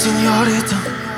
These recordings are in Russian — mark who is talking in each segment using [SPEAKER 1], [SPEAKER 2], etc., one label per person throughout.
[SPEAKER 1] сеньорита,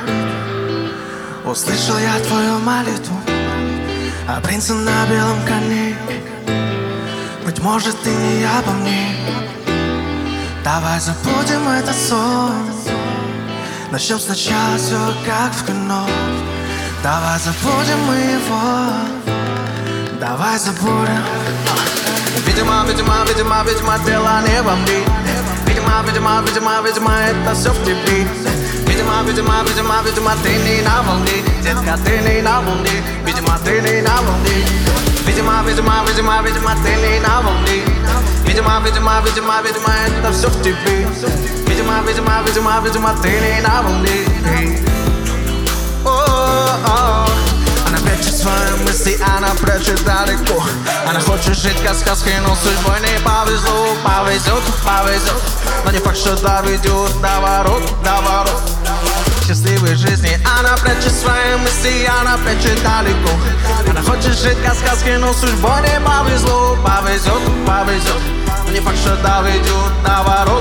[SPEAKER 1] услышал я твою молитву о принце на белом коне. Быть может, ты не обо мне. Давай забудем этот сон, начнем сначала все как в кино. Давай забудем мы его, давай забудем. Видимо, дело не во мне. Видимо, это все в тебе. Видимо, ты не на волне. Детка, ты не на волне. Видимо, ты не на волне. Видимо, ты не на волне. Видимо, это все в тебе. Видимо, ты не на волне. Она прячет свои мысли, она прячет далеко. Она хочет жить как сказки, но судьбой не повезло. Повезет, но не факт, что доведет до ворот. Счастливой жизни она прячет свои мысли, она прячет далеко. Она хочет жить как сказки, но судьбой не повезло. Повезет, но не факт, что доведет до ворот.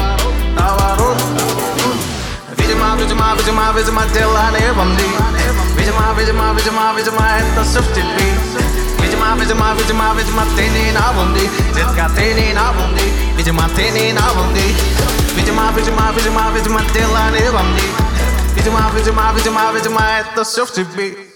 [SPEAKER 1] Видимо, дело не во мне. Видимо, это все в тебе. Видимо, ты не на волне. Детка, ты не на волне. Видимо, ты не на волне. Видимо, дело не во мне. Видимо, это все в тебе.